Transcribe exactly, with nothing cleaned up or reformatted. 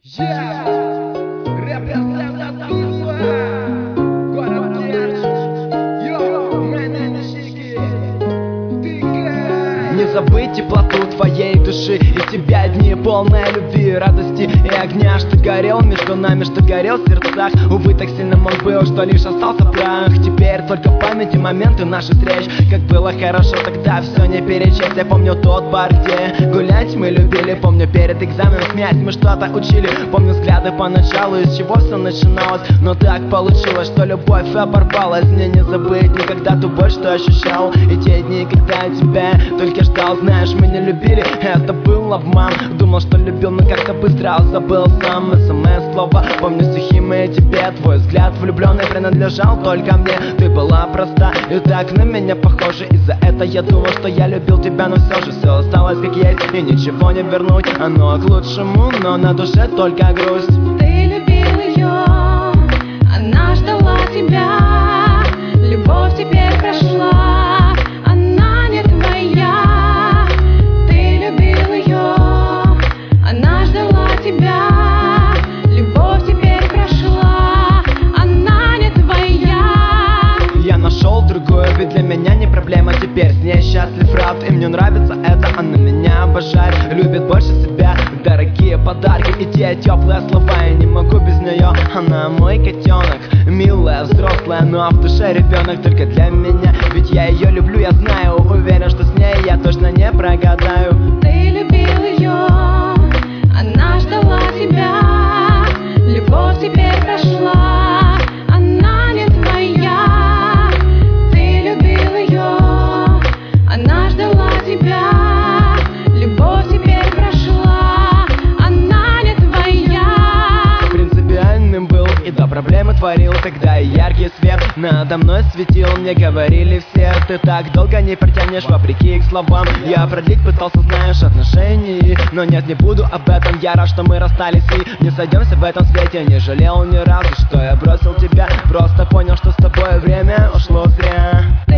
Yeah! Representa tua Город Керчь. Йо, мененщики. Тыкай. Не забыть теплоту твоей души, и тебя дни полные любви, радости и огня. Что горел между нами, что горел в сердцах. Увы, так сильно он был, что лишь остался прах. Теперь только в памяти моменты наших встреч. Как было хорошо тогда, все не перечесть. Я помню тот бар, где гулять мы любили. Помню перед экзаменом смеясь мы что-то учили. Помню взгляды поначалу, из чего все начиналось. Но так получилось, что любовь оборвалась. Мне не забыть никогда ту боль, что ощущал. И те дни, когда я тебя только ждал. Знаешь, мы не любили, это был обман. Думал, что любил, но как-то быстро забыл сам. СМС слова, помню стихи мои тебе. Твой взгляд влюбленный принадлежал только мне. Ты была проста и так на меня похожа. И за это я думал, что я любил тебя. Но все же все осталось как есть, и ничего не вернуть. Оно к лучшему, но на душе только грусть. Ты любил ее, она ждала тебя. Любовь теперь прошла, она не твоя. Ты любил ее, она ждала тебя. Любовь теперь прошла, она не твоя. Я нашел другую, ведь для меня не проблема. Теперь с ней счастлив, рад, и мне нравится это. Она меня обожает, любит больше себя. Дорогие подарки и те теплые слова. Я не могу без нее, она мой котенок. Милая, взрослая, но в душе ребенок только для меня. Ведь я ее люблю, я знаю, уверен, что с ней я точно не прогадаю. Ты любил ее, она ждала тебя. Любовь теперь прошла, она не твоя. Ты любил ее, она ждала тебя. Любовь теперь прошла, она не твоя. Принципиальным был и до проблемы творил. Тогда и яркий свет надо мной светил. Мне говорили все, ты так долго не протянешь, вопреки их словам. Я продлить пытался, знаешь, отношений, но нет, не буду об этом. Я рад, что мы расстались и не сойдемся в этом свете. Не жалел ни разу, что я бросил тебя. Просто понял, что с тобой время ушло зря.